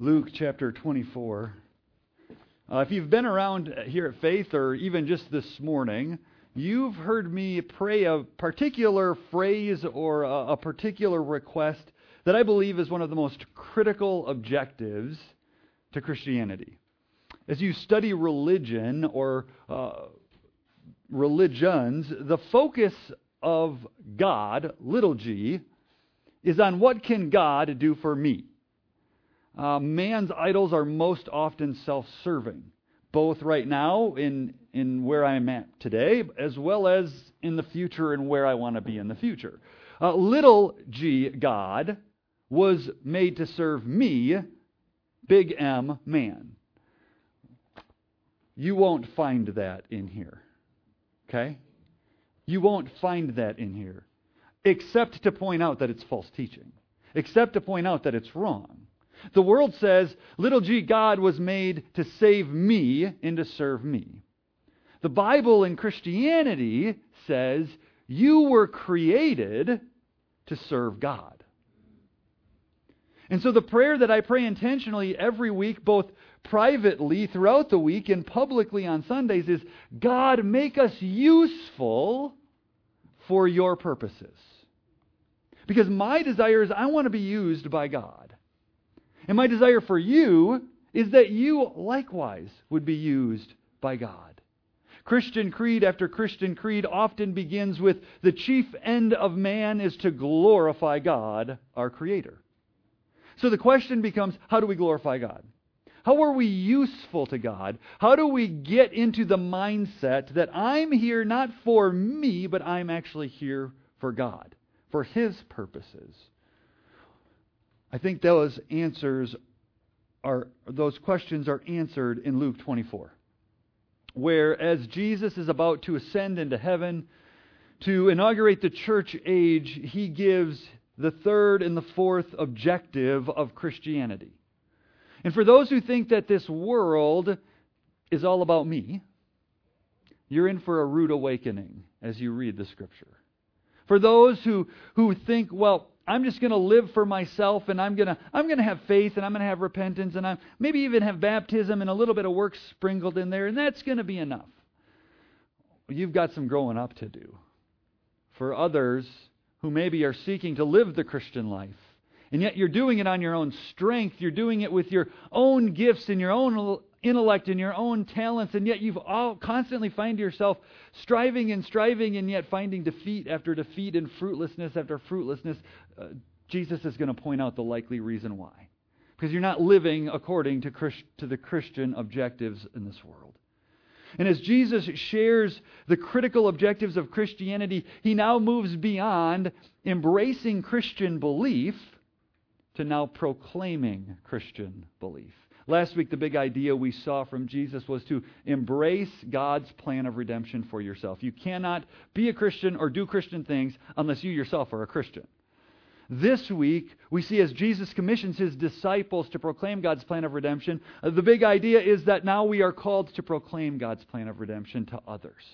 Luke chapter 24. If you've been around here at Faith or even just this morning, you've heard me pray a particular phrase or a particular request that I believe is one of the most critical objectives to Christianity. As you study religion or religions, the focus of God, little g, is on what can God do for me. Man's idols are most often self-serving, both right now in where I'm at today, as well as in the future and where I want to be in the future. Little g, God, was made to serve me, big M, man. You won't find that in here. Okay? You won't find that in here. Except to point out that it's false teaching. Except to point out that it's wrong. The world says, little g, God was made to save me and to serve me. The Bible in Christianity says, you were created to serve God. And so the prayer that I pray intentionally every week, both privately throughout the week and publicly on Sundays, is, God, make us useful for your purposes. Because my desire is I want to be used by God. And my desire for you is that you likewise would be used by God. Christian creed after Christian creed often begins with the chief end of man is to glorify God, our Creator. So the question becomes, how do we glorify God? How are we useful to God? How do we get into the mindset that I'm here not for me, but I'm actually here for God, for His purposes? I think those questions are answered in Luke 24, where as Jesus is about to ascend into heaven to inaugurate the church age, He gives the third and the fourth objective of Christianity. And for those who think that this world is all about me, you're in for a rude awakening as you read the Scripture. For those who think, well, I'm just going to live for myself, and I'm going to have faith, and I'm going to have repentance, and I'm maybe even have baptism and a little bit of works sprinkled in there, and that's going to be enough. You've got some growing up to do. For others who maybe are seeking to live the Christian life, and yet you're doing it on your own strength, you're doing it with your own gifts and your own intellect and your own talents, and yet you've all constantly find yourself striving and yet finding defeat after defeat and fruitlessness after fruitlessness. Jesus is going to point out the likely reason why. Because you're not living according to the Christian objectives in this world. And as Jesus shares the critical objectives of Christianity, He now moves beyond embracing Christian belief to now proclaiming Christian belief. Last week, the big idea we saw from Jesus was to embrace God's plan of redemption for yourself. You cannot be a Christian or do Christian things unless you yourself are a Christian. This week, we see as Jesus commissions His disciples to proclaim God's plan of redemption, the big idea is that now we are called to proclaim God's plan of redemption to others.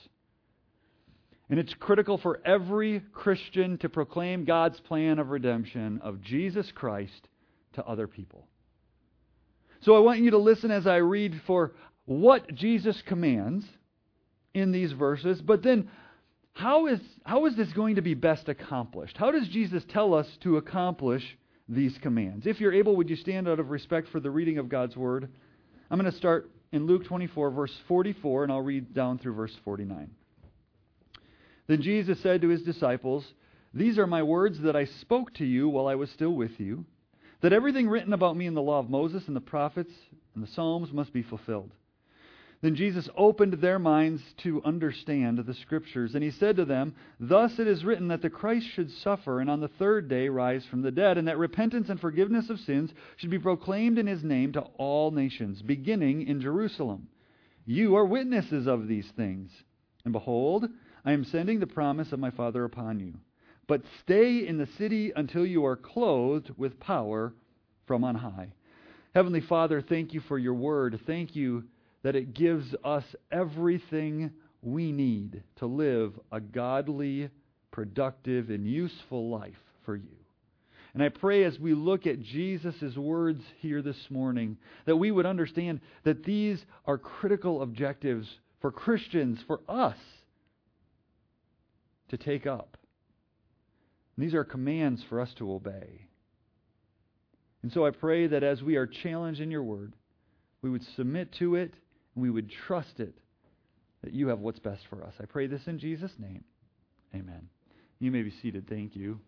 And it's critical for every Christian to proclaim God's plan of redemption of Jesus Christ to other people. So I want you to listen as I read for what Jesus commands in these verses, but then how is this going to be best accomplished? How does Jesus tell us to accomplish these commands? If you're able, would you stand out of respect for the reading of God's Word? I'm going to start in Luke 24, verse 44, and I'll read down through verse 49. Then Jesus said to His disciples, "These are my words that I spoke to you while I was still with you, that everything written about me in the law of Moses and the prophets and the Psalms must be fulfilled." Then Jesus opened their minds to understand the Scriptures, and He said to them, "Thus it is written that the Christ should suffer and on the third day rise from the dead, and that repentance and forgiveness of sins should be proclaimed in His name to all nations, beginning in Jerusalem. You are witnesses of these things. And behold, I am sending the promise of my Father upon you. But stay in the city until you are clothed with power from on high." Heavenly Father, thank You for Your Word. Thank You that it gives us everything we need to live a godly, productive, and useful life for You. And I pray as we look at Jesus' words here this morning, that we would understand that these are critical objectives for Christians, for us, to take up. And these are commands for us to obey. And so I pray that as we are challenged in your word, we would submit to it and we would trust it, that you have what's best for us. I pray this in Jesus' name. Amen. You may be seated. Thank you.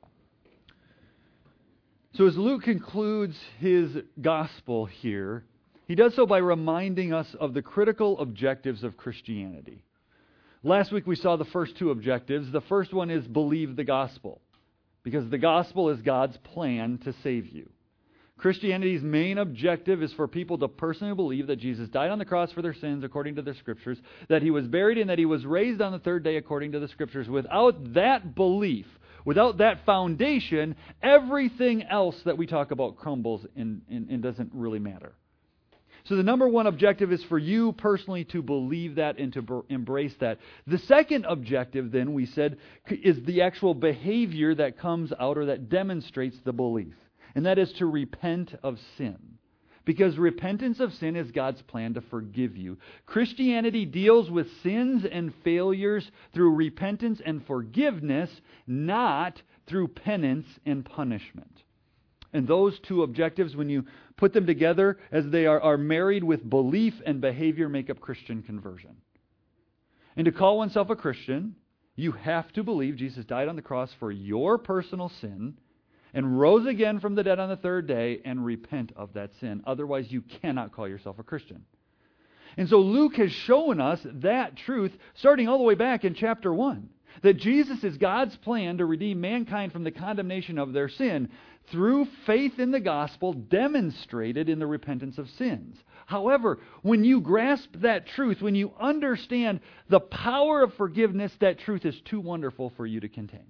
So as Luke concludes his gospel here, he does so by reminding us of the critical objectives of Christianity. Last week we saw the first two objectives. The first one is believe the gospel, because the gospel is God's plan to save you. Christianity's main objective is for people to personally believe that Jesus died on the cross for their sins according to the Scriptures, that He was buried and that He was raised on the third day according to the Scriptures. Without that belief, without that foundation, everything else that we talk about crumbles and doesn't really matter. So the number one objective is for you personally to believe that and to embrace that. The second objective, then, we said, is the actual behavior that comes out or that demonstrates the belief. And that is to repent of sin. Because repentance of sin is God's plan to forgive you. Christianity deals with sins and failures through repentance and forgiveness, not through penance and punishment. And those two objectives, when you put them together as they are married with belief and behavior, make up Christian conversion. And to call oneself a Christian, you have to believe Jesus died on the cross for your personal sin and rose again from the dead on the third day and repent of that sin. Otherwise, you cannot call yourself a Christian. And so Luke has shown us that truth starting all the way back in chapter 1. That Jesus is God's plan to redeem mankind from the condemnation of their sin through faith in the gospel demonstrated in the repentance of sins. However, when you grasp that truth, when you understand the power of forgiveness, that truth is too wonderful for you to contain.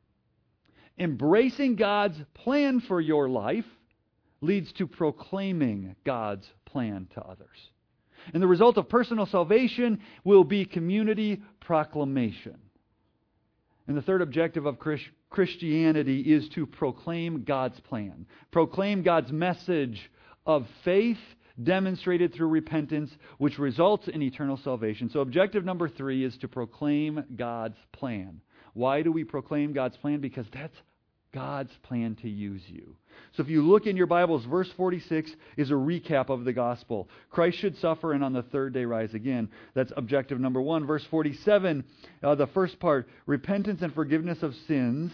Embracing God's plan for your life leads to proclaiming God's plan to others. And the result of personal salvation will be community proclamation. And the third objective of Christianity is to proclaim God's plan. Proclaim God's message of faith demonstrated through repentance, which results in eternal salvation. So objective number 3 is to proclaim God's plan. Why do we proclaim God's plan? Because that's God's plan to use you. So if you look in your Bibles, verse 46 is a recap of the gospel. Christ should suffer and on the third day rise again. That's objective number 1. Verse 47, the first part, repentance and forgiveness of sins,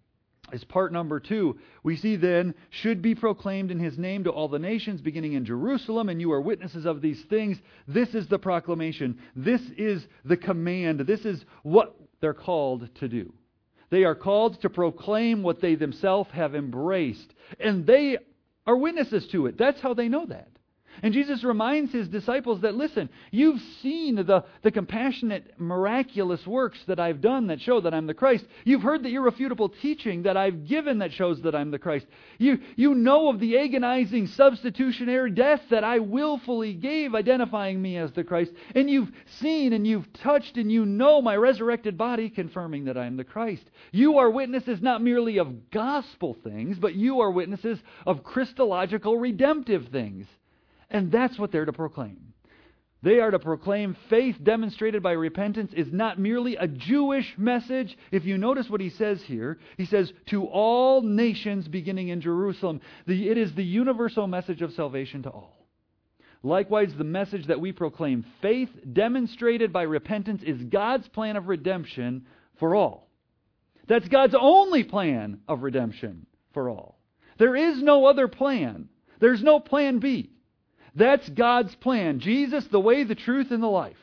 is part number 2. We see then, should be proclaimed in His name to all the nations, beginning in Jerusalem, and you are witnesses of these things. This is the proclamation. This is the command. This is what they're called to do. They are called to proclaim what they themselves have embraced. And they are witnesses to it. That's how they know that. And Jesus reminds His disciples that, listen, you've seen the compassionate, miraculous works that I've done that show that I'm the Christ. You've heard the irrefutable teaching that I've given that shows that I'm the Christ. You know of the agonizing substitutionary death that I willfully gave, identifying me as the Christ. And you've seen and you've touched and you know my resurrected body, confirming that I am the Christ. You are witnesses not merely of gospel things, but you are witnesses of Christological redemptive things. And that's what they're to proclaim. They are to proclaim faith demonstrated by repentance is not merely a Jewish message. If you notice what he says here, he says, to all nations beginning in Jerusalem. It is the universal message of salvation to all. Likewise, the message that we proclaim, faith demonstrated by repentance, is God's plan of redemption for all. That's God's only plan of redemption for all. There is no other plan. There's no plan B. That's God's plan. Jesus, the way, the truth, and the life.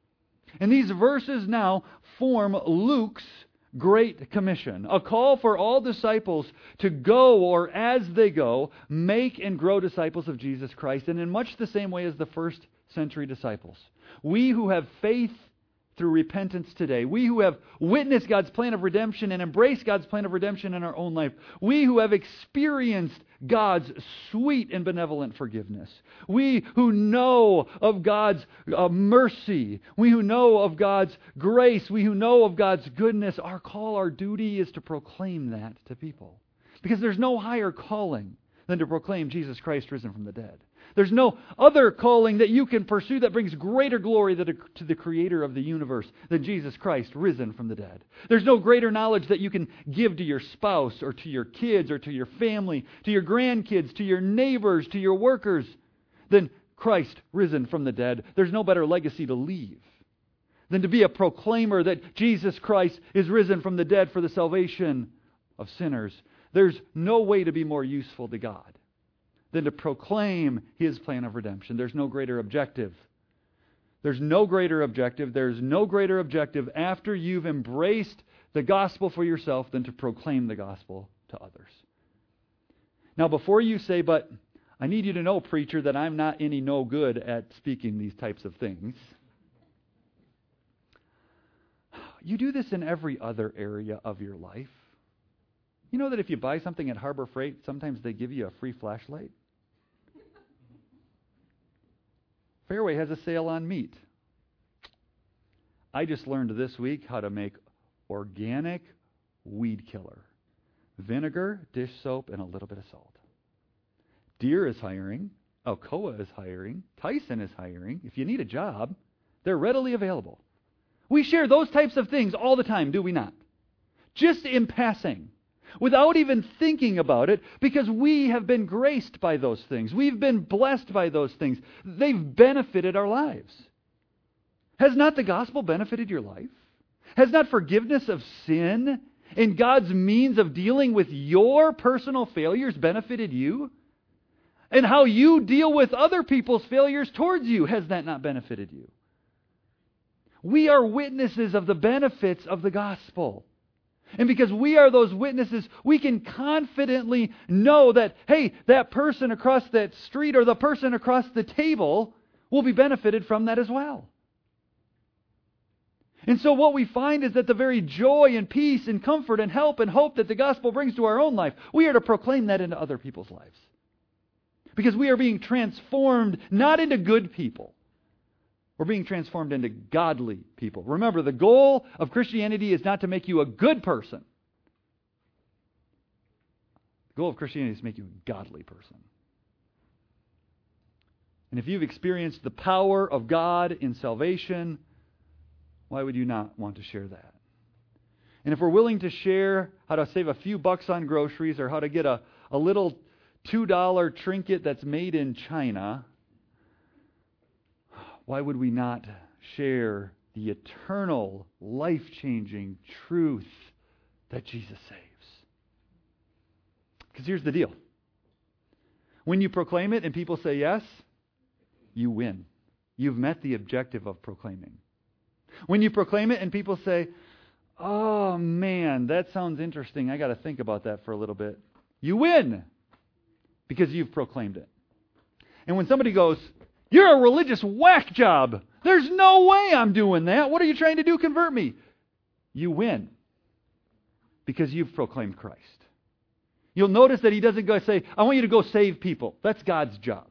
And these verses now form Luke's Great Commission, a call for all disciples to go, or as they go, make and grow disciples of Jesus Christ, and in much the same way as the first century disciples. We who have faith through repentance today, we who have witnessed God's plan of redemption and embraced God's plan of redemption in our own life, we who have experienced God's sweet and benevolent forgiveness, we who know of God's mercy, we who know of God's grace, we who know of God's goodness, our call, our duty is to proclaim that to people. Because there's no higher calling than to proclaim Jesus Christ risen from the dead. There's no other calling that you can pursue that brings greater glory to the Creator of the universe than Jesus Christ risen from the dead. There's no greater knowledge that you can give to your spouse or to your kids or to your family, to your grandkids, to your neighbors, to your workers than Christ risen from the dead. There's no better legacy to leave than to be a proclaimer that Jesus Christ is risen from the dead for the salvation of sinners. There's no way to be more useful to God than to proclaim His plan of redemption. There's no greater objective. There's no greater objective. There's no greater objective after you've embraced the gospel for yourself than to proclaim the gospel to others. Now, before you say, but I need you to know, preacher, that I'm not any no good at speaking these types of things. You do this in every other area of your life. You know that if you buy something at Harbor Freight, sometimes they give you a free flashlight? Fairway has a sale on meat. I just learned this week how to make organic weed killer. Vinegar, dish soap, and a little bit of salt. Deere is hiring. Alcoa is hiring. Tyson is hiring. If you need a job, they're readily available. We share those types of things all the time, do we not? Just in passing, without even thinking about it, because we have been graced by those things. We've been blessed by those things. They've benefited our lives. Has not the gospel benefited your life? Has not forgiveness of sin and God's means of dealing with your personal failures benefited you? And how you deal with other people's failures towards you, has that not benefited you? We are witnesses of the benefits of the gospel. And because we are those witnesses, we can confidently know that, hey, that person across that street or the person across the table will be benefited from that as well. And so what we find is that the very joy and peace and comfort and help and hope that the gospel brings to our own life, we are to proclaim that into other people's lives. Because we are being transformed not into good people. We're being transformed into godly people. Remember, the goal of Christianity is not to make you a good person. The goal of Christianity is to make you a godly person. And if you've experienced the power of God in salvation, why would you not want to share that? And if we're willing to share how to save a few bucks on groceries or how to get a little $2 trinket that's made in China, why would we not share the eternal, life-changing truth that Jesus saves? Because here's the deal. When you proclaim it and people say yes, you win. You've met the objective of proclaiming. When you proclaim it and people say, oh man, that sounds interesting, I got to think about that for a little bit, you win. Because you've proclaimed it. And when somebody goes, you're a religious whack job. There's no way I'm doing that. What are you trying to do? Convert me. You win. Because you've proclaimed Christ. You'll notice that he doesn't go say, I want you to go save people. That's God's job.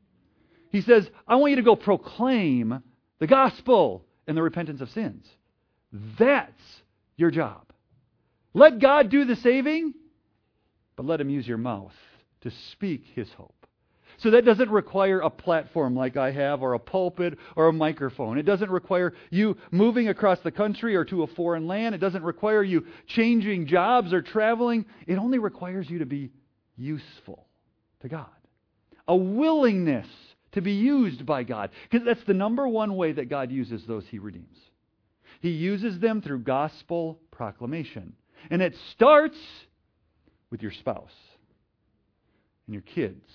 He says, I want you to go proclaim the gospel and the repentance of sins. That's your job. Let God do the saving, but let Him use your mouth to speak His hope. So that doesn't require a platform like I have, or a pulpit, or a microphone. It doesn't require you moving across the country or to a foreign land. It doesn't require you changing jobs or traveling. It only requires you to be useful to God. A willingness to be used by God. Because that's the number one way that God uses those He redeems. He uses them through gospel proclamation. And it starts with your spouse and your kids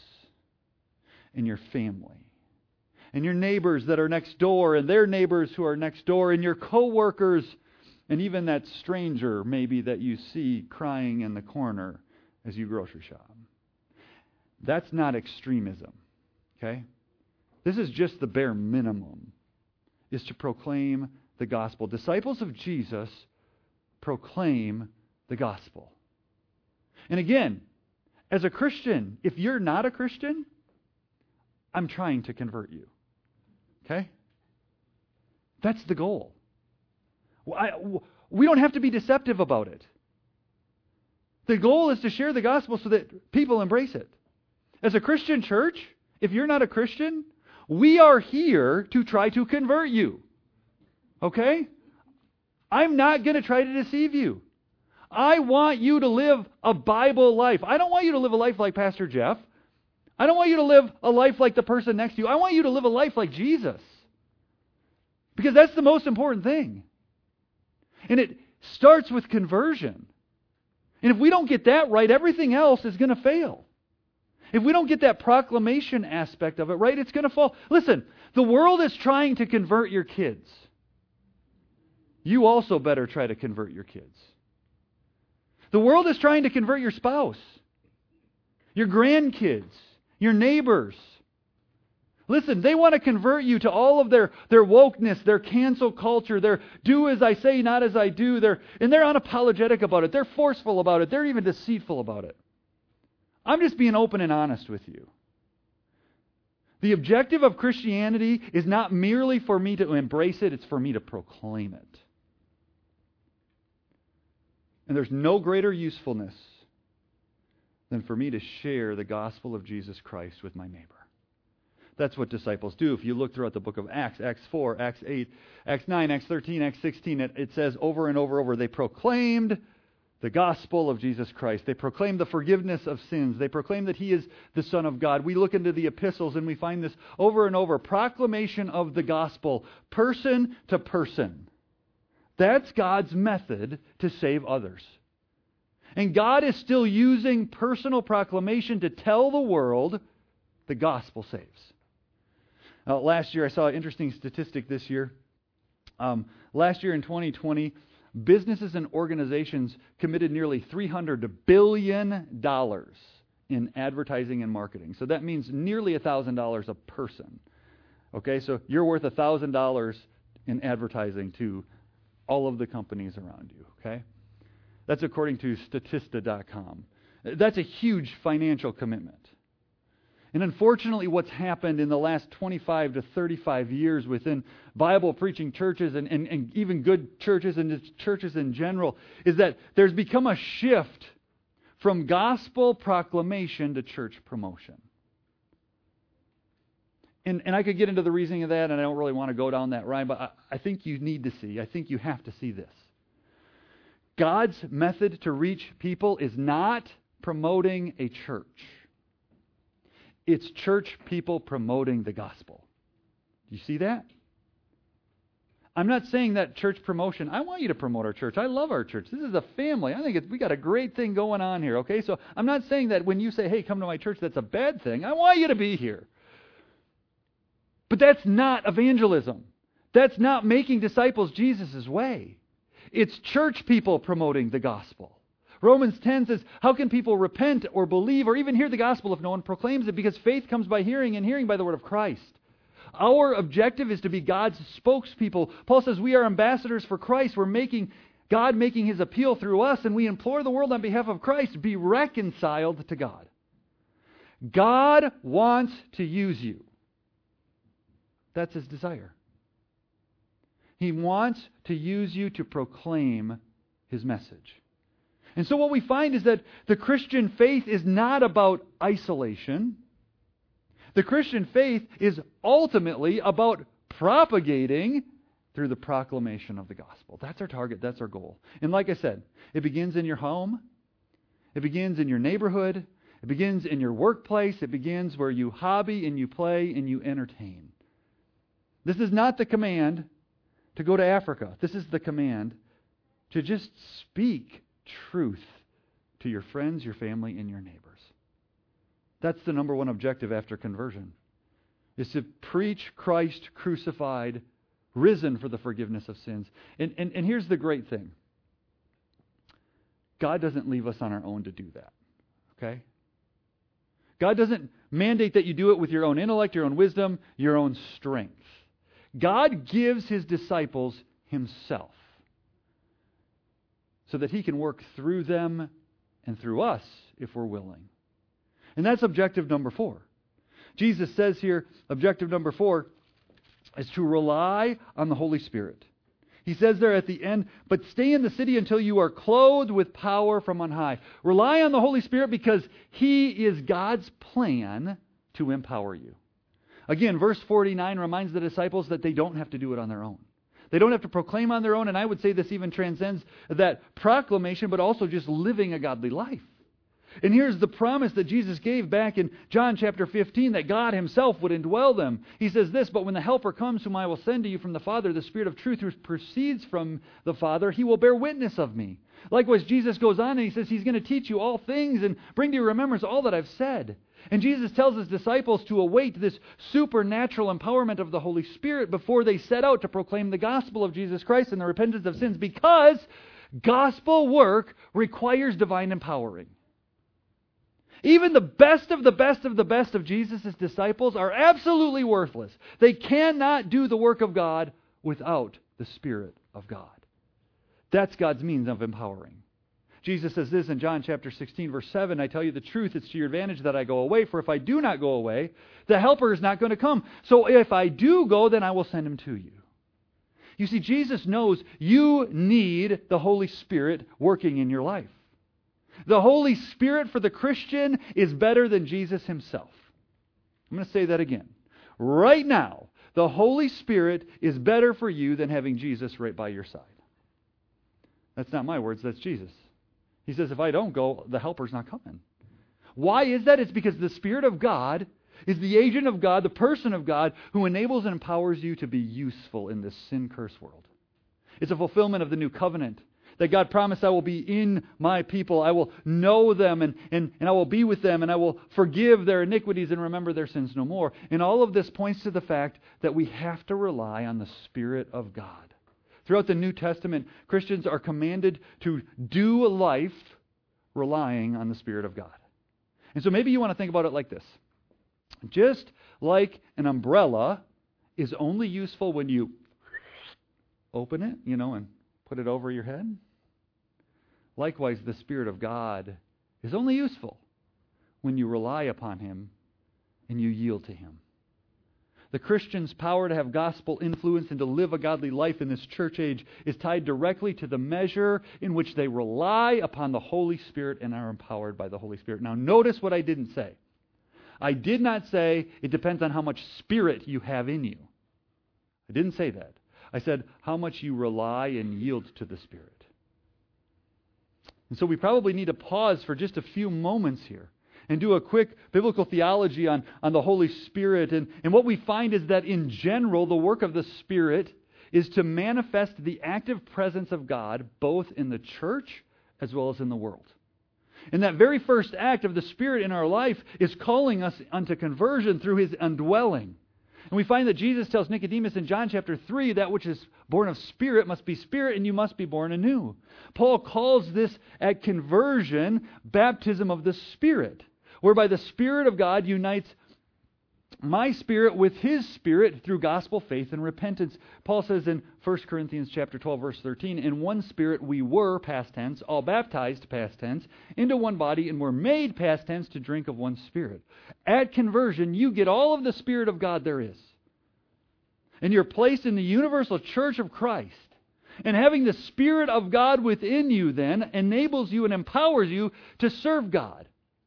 and your family and your neighbors that are next door and their neighbors who are next door and your coworkers and even that stranger maybe that you see crying in the corner as you grocery shop. That's not extremism, okay? This is just the bare minimum, is to proclaim the gospel. Disciples of Jesus proclaim the gospel. And again, as a Christian, if you're not a Christian, I'm trying to convert you. Okay? That's the goal. We don't have to be deceptive about it. The goal is to share the gospel so that people embrace it. As a Christian church, if you're not a Christian, we are here to try to convert you. Okay? I'm not going to try to deceive you. I want you to live a Bible life. I don't want you to live a life like Pastor Jeff. I don't want you to live a life like the person next to you. I want you to live a life like Jesus. Because that's the most important thing. And it starts with conversion. And if we don't get that right, everything else is going to fail. If we don't get that proclamation aspect of it right, it's going to fall. Listen, the world is trying to convert your kids. You also better try to convert your kids. The world is trying to convert your spouse, your grandkids, your neighbors. Listen, they want to convert you to all of their wokeness, their cancel culture, their do as I say, not as I do. They're unapologetic about it. They're forceful about it. They're even deceitful about it. I'm just being open and honest with you. The objective of Christianity is not merely for me to embrace it, it's for me to proclaim it. And there's no greater usefulness than for me to share the gospel of Jesus Christ with my neighbor. That's what disciples do. If you look throughout the book of Acts, Acts 4, Acts 8, Acts 9, Acts 13, Acts 16, it says over and over, they proclaimed the gospel of Jesus Christ. They proclaimed the forgiveness of sins. They proclaimed that He is the Son of God. We look into the epistles and we find this over and over. Proclamation of the gospel, person to person. That's God's method to save others. And God is still using personal proclamation to tell the world the gospel saves. Last year, I saw an interesting statistic this year. Last year in 2020, businesses and organizations committed nearly $300 billion in advertising and marketing. So that means nearly $1,000 a person. Okay, so you're worth $1,000 in advertising to all of the companies around you. Okay, that's according to Statista.com. That's a huge financial commitment. And unfortunately, what's happened in the last 25 to 35 years within Bible-preaching churches and even good churches and churches in general is that there's become a shift from gospel proclamation to church promotion. And I could get into the reasoning of that, and I don't really want to go down that ride, but I think you need to see, I think you have to see this. God's method to reach people is not promoting a church. It's church people promoting the gospel. Do you see that? I'm not saying that church promotion. I want you to promote our church. I love our church. This is a family. I think we got a great thing going on here, okay? So I'm not saying that when you say, hey, come to my church, that's a bad thing. I want you to be here. But that's not evangelism. That's not making disciples Jesus' way. It's church people promoting the gospel. Romans 10 says, how can people repent or believe or even hear the gospel if no one proclaims it? Because faith comes by hearing and hearing by the word of Christ. Our objective is to be God's spokespeople. Paul says we are ambassadors for Christ. We're God making His appeal through us, and we implore the world on behalf of Christ, be reconciled to God. God wants to use you. That's His desire. He wants to use you to proclaim His message. And so what we find is that the Christian faith is not about isolation. The Christian faith is ultimately about propagating through the proclamation of the gospel. That's our target. That's our goal. And like I said, it begins in your home. It begins in your neighborhood. It begins in your workplace. It begins where you hobby and you play and you entertain. This is not the command to go to Africa. This is the command to just speak truth to your friends, your family, and your neighbors. That's the number one objective after conversion, is to preach Christ crucified, risen for the forgiveness of sins. And here's the great thing. God doesn't leave us on our own to do that. Okay? God doesn't mandate that you do it with your own intellect, your own wisdom, your own strength. God gives His disciples Himself so that He can work through them and through us if we're willing. And that's objective number 4. Jesus says here, objective number 4 is to rely on the Holy Spirit. He says there at the end, but stay in the city until you are clothed with power from on high. Rely on the Holy Spirit because He is God's plan to empower you. Again, verse 49 reminds the disciples that they don't have to do it on their own. They don't have to proclaim on their own, and I would say this even transcends that proclamation, but also just living a godly life. And here's the promise that Jesus gave back in John chapter 15, that God Himself would indwell them. He says this, but when the Helper comes, whom I will send to you from the Father, the Spirit of truth who proceeds from the Father, He will bear witness of me. Likewise, Jesus goes on and He says He's going to teach you all things and bring to your remembrance all that I've said. And Jesus tells His disciples to await this supernatural empowerment of the Holy Spirit before they set out to proclaim the gospel of Jesus Christ and the repentance of sins, because gospel work requires divine empowering. Even the best of the best of the best of Jesus' disciples are absolutely worthless. They cannot do the work of God without the Spirit of God. That's God's means of empowering. Jesus says this in John chapter 16, verse 7, I tell you the truth, it's to your advantage that I go away, for if I do not go away, the Helper is not going to come. So if I do go, then I will send Him to you. You see, Jesus knows you need the Holy Spirit working in your life. The Holy Spirit for the Christian is better than Jesus Himself. I'm going to say that again. Right now, the Holy Spirit is better for you than having Jesus right by your side. That's not my words, that's Jesus. He says, if I don't go, the Helper's not coming. Why is that? It's because the Spirit of God is the agent of God, the person of God, who enables and empowers you to be useful in this sin-cursed world. It's a fulfillment of the new covenant. That God promised, I will be in my people. I will know them and I will be with them and I will forgive their iniquities and remember their sins no more. And all of this points to the fact that we have to rely on the Spirit of God. Throughout the New Testament, Christians are commanded to do life relying on the Spirit of God. And so maybe you want to think about it like this. Just like an umbrella is only useful when you open it, and put it over your head. Likewise, the Spirit of God is only useful when you rely upon Him and you yield to Him. The Christian's power to have gospel influence and to live a godly life in this church age is tied directly to the measure in which they rely upon the Holy Spirit and are empowered by the Holy Spirit. Now, notice what I didn't say. I did not say it depends on how much Spirit you have in you. I didn't say that. I said how much you rely and yield to the Spirit. And so we probably need to pause for just a few moments here and do a quick biblical theology on the Holy Spirit. And what we find is that in general, the work of the Spirit is to manifest the active presence of God both in the church as well as in the world. And that very first act of the Spirit in our life is calling us unto conversion through His indwelling. And we find that Jesus tells Nicodemus in John chapter 3, that which is born of spirit must be spirit, and you must be born anew. Paul calls this at conversion baptism of the Spirit, whereby the Spirit of God unites my spirit with His Spirit through gospel faith and repentance. Paul says in 1 Corinthians chapter 12, verse 13, in one Spirit we were, past tense, all baptized, past tense, into one body, and were made, past tense, to drink of one Spirit. At conversion, you get all of the Spirit of God there is. And you're placed in the universal church of Christ. And having the Spirit of God within you then enables you and empowers you to serve God.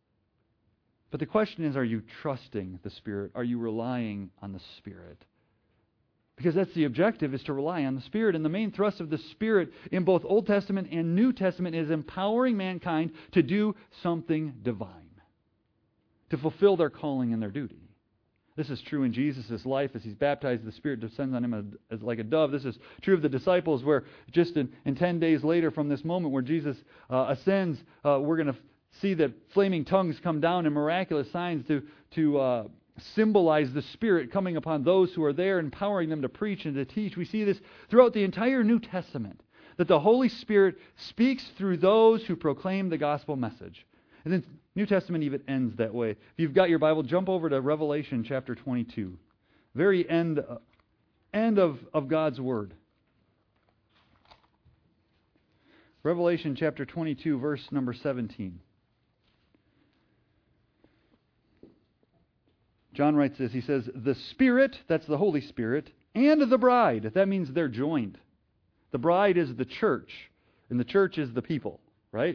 But the question is, are you trusting the Spirit? Are you relying on the Spirit? Because that's the objective, is to rely on the Spirit. And the main thrust of the Spirit in both Old Testament and New Testament is empowering mankind to do something divine, to fulfill their calling and their duty. This is true in Jesus' life. As He's baptized, the Spirit descends on Him as like a dove. This is true of the disciples, where just in 10 days later from this moment where Jesus ascends, we're going to see that flaming tongues come down in miraculous signs to symbolize the Spirit coming upon those who are there, empowering them to preach and to teach. We see this throughout the entire New Testament, that the Holy Spirit speaks through those who proclaim the gospel message. And then New Testament even ends that way. If you've got your Bible, jump over to Revelation chapter 22. Very end of God's Word. Revelation chapter 22, verse number 17. John writes this. He says, the Spirit, that's the Holy Spirit, and the bride. That means they're joined. The bride is the church, and the church is the people, right?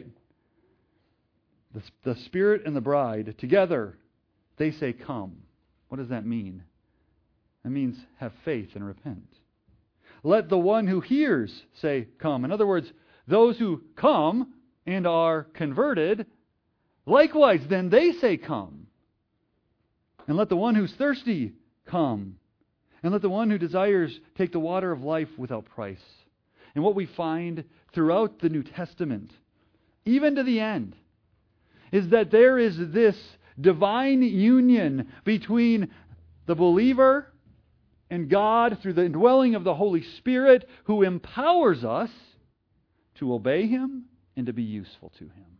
The Spirit and the bride together, they say, come. What does that mean? That means have faith and repent. Let the one who hears say, come. In other words, those who come and are converted, likewise then they say, come. And let the one who's thirsty come. And let the one who desires take the water of life without price. And what we find throughout the New Testament, even to the end, is that there is this divine union between the believer and God through the indwelling of the Holy Spirit, who empowers us to obey Him and to be useful to Him.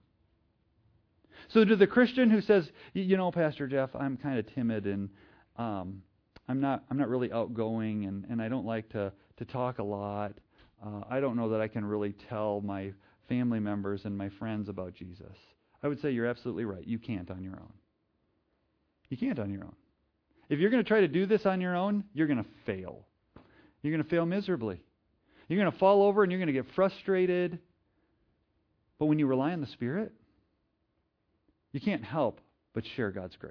So to the Christian who says, Pastor Jeff, I'm kind of timid and I'm not really outgoing and I don't like to talk a lot. I don't know that I can really tell my family members and my friends about Jesus. I would say you're absolutely right. You can't on your own. You can't on your own. If you're going to try to do this on your own, you're going to fail. You're going to fail miserably. You're going to fall over and you're going to get frustrated. But when you rely on the Spirit, you can't help but share God's grace.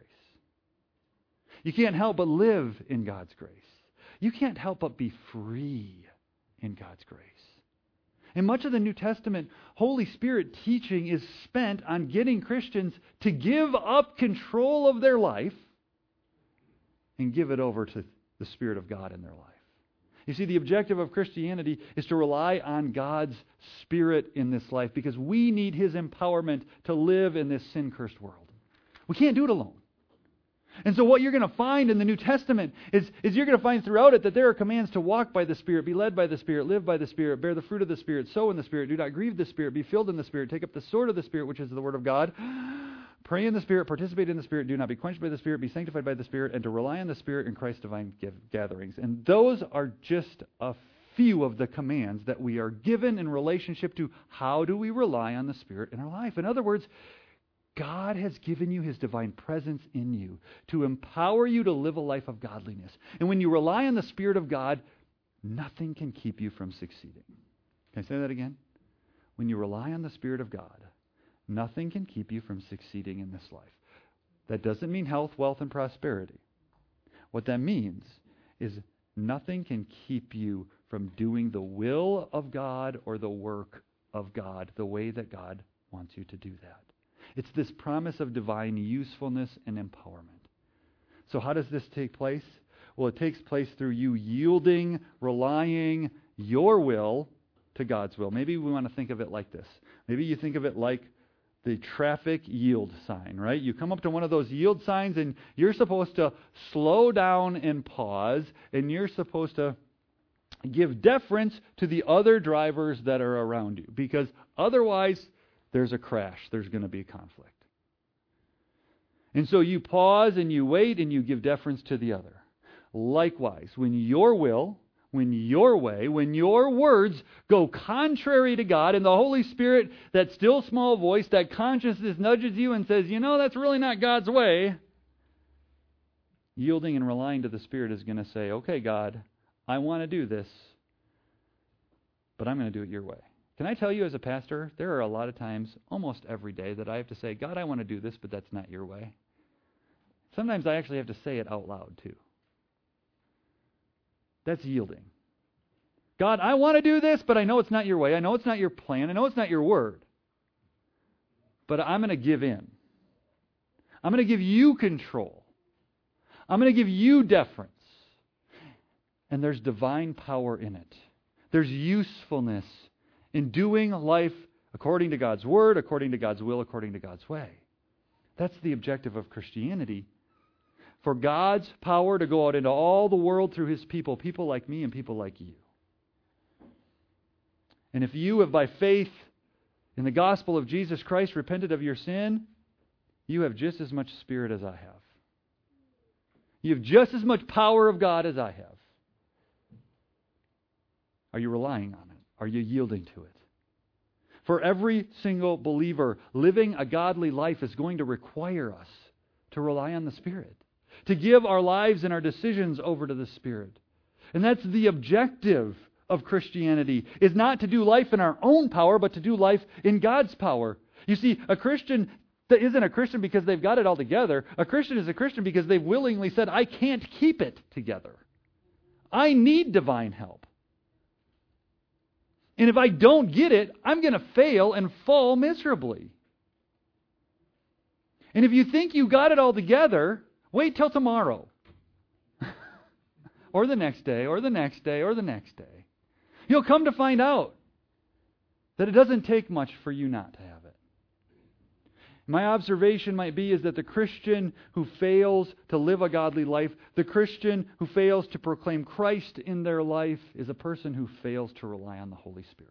You can't help but live in God's grace. You can't help but be free in God's grace. In much of the New Testament, Holy Spirit teaching is spent on getting Christians to give up control of their life and give it over to the Spirit of God in their life. You see, the objective of Christianity is to rely on God's Spirit in this life because we need His empowerment to live in this sin-cursed world. We can't do it alone. And so what you're going to find in the New Testament is you're going to find throughout it that there are commands to walk by the Spirit, be led by the Spirit, live by the Spirit, bear the fruit of the Spirit, sow in the Spirit, do not grieve the Spirit, be filled in the Spirit, take up the sword of the Spirit, which is the Word of God, pray in the Spirit, participate in the Spirit, do not be quenched by the Spirit, be sanctified by the Spirit, and to rely on the Spirit in Christ's divine gatherings. And those are just a few of the commands that we are given in relationship to how do we rely on the Spirit in our life. In other words, God has given you His divine presence in you to empower you to live a life of godliness. And when you rely on the Spirit of God, nothing can keep you from succeeding. Can I say that again? When you rely on the Spirit of God, nothing can keep you from succeeding in this life. That doesn't mean health, wealth, and prosperity. What that means is nothing can keep you from doing the will of God or the work of God the way that God wants you to do that. It's this promise of divine usefulness and empowerment. So how does this take place? Well, it takes place through you yielding, relying your will to God's will. Maybe we want to think of it like this. Maybe you think of it like the traffic yield sign, right? You come up to one of those yield signs and you're supposed to slow down and pause, and you're supposed to give deference to the other drivers that are around you, because otherwise there's a crash. There's going to be a conflict. And so you pause and you wait and you give deference to the other. Likewise, when your will, when your way, when your words go contrary to God and the Holy Spirit, that still small voice, that consciousness nudges you and says, that's really not God's way, yielding and relying to the Spirit is going to say, okay, God, I want to do this, but I'm going to do it your way. Can I tell you as a pastor, there are a lot of times, almost every day, that I have to say, God, I want to do this, but that's not your way. Sometimes I actually have to say it out loud too. That's yielding. God, I want to do this, but I know it's not your way. I know it's not your plan. I know it's not your word. But I'm going to give in. I'm going to give you control. I'm going to give you deference. And there's divine power in it. There's usefulness in doing life according to God's word, according to God's will, according to God's way. That's the objective of Christianity. For God's power to go out into all the world through His people, people like me and people like you. And if you have by faith in the gospel of Jesus Christ repented of your sin, you have just as much Spirit as I have. You have just as much power of God as I have. Are you relying on it? Are you yielding to it? For every single believer, living a godly life is going to require us to rely on the Spirit, to give our lives and our decisions over to the Spirit. And that's the objective of Christianity is not to do life in our own power, but to do life in God's power. You see, a Christian that isn't a Christian because they've got it all together. A Christian is a Christian because they've willingly said, I can't keep it together. I need divine help. And if I don't get it, I'm going to fail and fall miserably. And if you think you got it all together, wait till tomorrow. Or the next day, or the next day, or the next day. You'll come to find out that it doesn't take much for you not to have it. My observation might be is that the Christian who fails to live a godly life, the Christian who fails to proclaim Christ in their life, is a person who fails to rely on the Holy Spirit.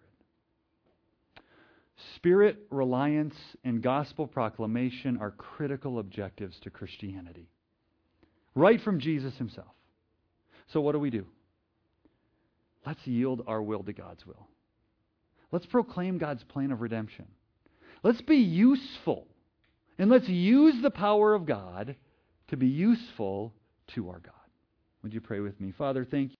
Spirit reliance and gospel proclamation are critical objectives to Christianity. Right from Jesus himself. So what do? Let's yield our will to God's will. Let's proclaim God's plan of redemption. Let's be useful. And let's use the power of God to be useful to our God. Would you pray with me? Father, thank you.